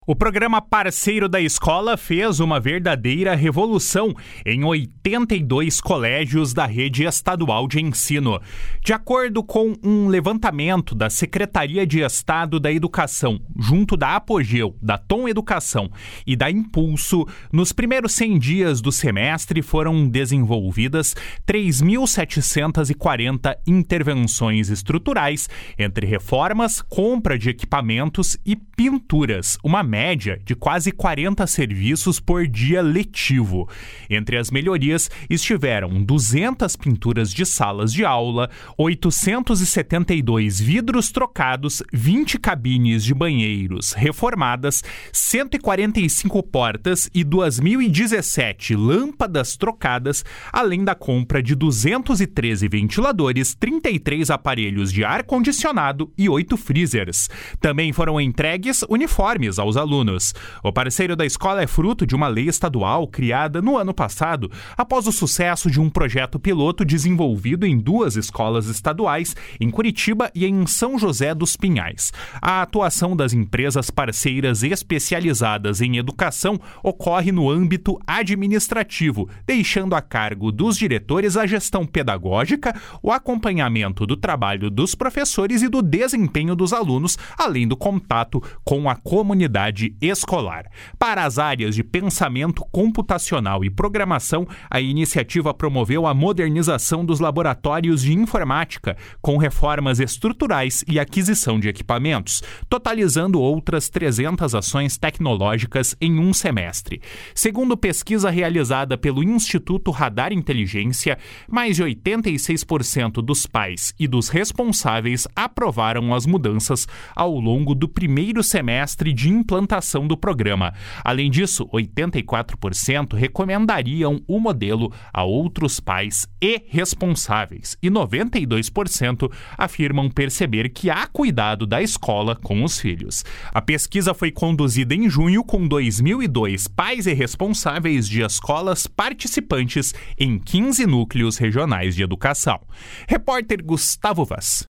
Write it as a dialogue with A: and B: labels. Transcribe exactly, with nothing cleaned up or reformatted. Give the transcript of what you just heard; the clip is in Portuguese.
A: O programa Parceiro da Escola fez uma verdadeira revolução em oitenta e dois colégios da rede estadual de ensino. De acordo com um levantamento da Secretaria de Estado da Educação, junto da Apogeu, da Tom Educação e da Impulso, nos primeiros cem dias do semestre foram desenvolvidas três mil setecentas e quarenta intervenções estruturais, entre reformas, compra de equipamentos e pinturas, uma média de quase quarenta serviços por dia letivo. Entre as melhorias estiveram duzentas pinturas de salas de aula, oitocentos e setenta e dois vidros trocados, vinte cabines de banheiros reformadas, cento e quarenta e cinco portas e duas mil e dezessete lâmpadas trocadas, além da compra de duzentos e treze ventiladores, trinta e três aparelhos de ar-condicionado e oito freezers. Também foram entregues uniformes aos alunos. O Parceiro da Escola é fruto de uma lei estadual criada no ano passado, após o sucesso de um projeto piloto desenvolvido em duas escolas estaduais, em Curitiba e em São José dos Pinhais. A atuação das empresas parceiras especializadas em educação ocorre no âmbito administrativo, deixando a cargo dos diretores a gestão pedagógica, o acompanhamento do trabalho dos professores e do desempenho dos alunos, além do contato com a comunidade escolar. Para as áreas de pensamento computacional e programação, a iniciativa promoveu a modernização dos laboratórios de informática, com reformas estruturais e aquisição de equipamentos, totalizando outras trezentas ações tecnológicas em um semestre. Segundo pesquisa realizada pelo Instituto Radar Inteligência, mais de oitenta e seis por cento dos pais e dos responsáveis aprovaram as mudanças ao longo do primeiro semestre de implantação do programa. Além disso, oitenta e quatro por cento recomendariam o modelo a outros pais e responsáveis e noventa e dois por cento afirmam perceber que há cuidado da escola com os filhos. A pesquisa foi conduzida em junho com dois mil e dois pais e responsáveis de escolas participantes em quinze núcleos regionais de educação. Repórter Gustavo Vaz.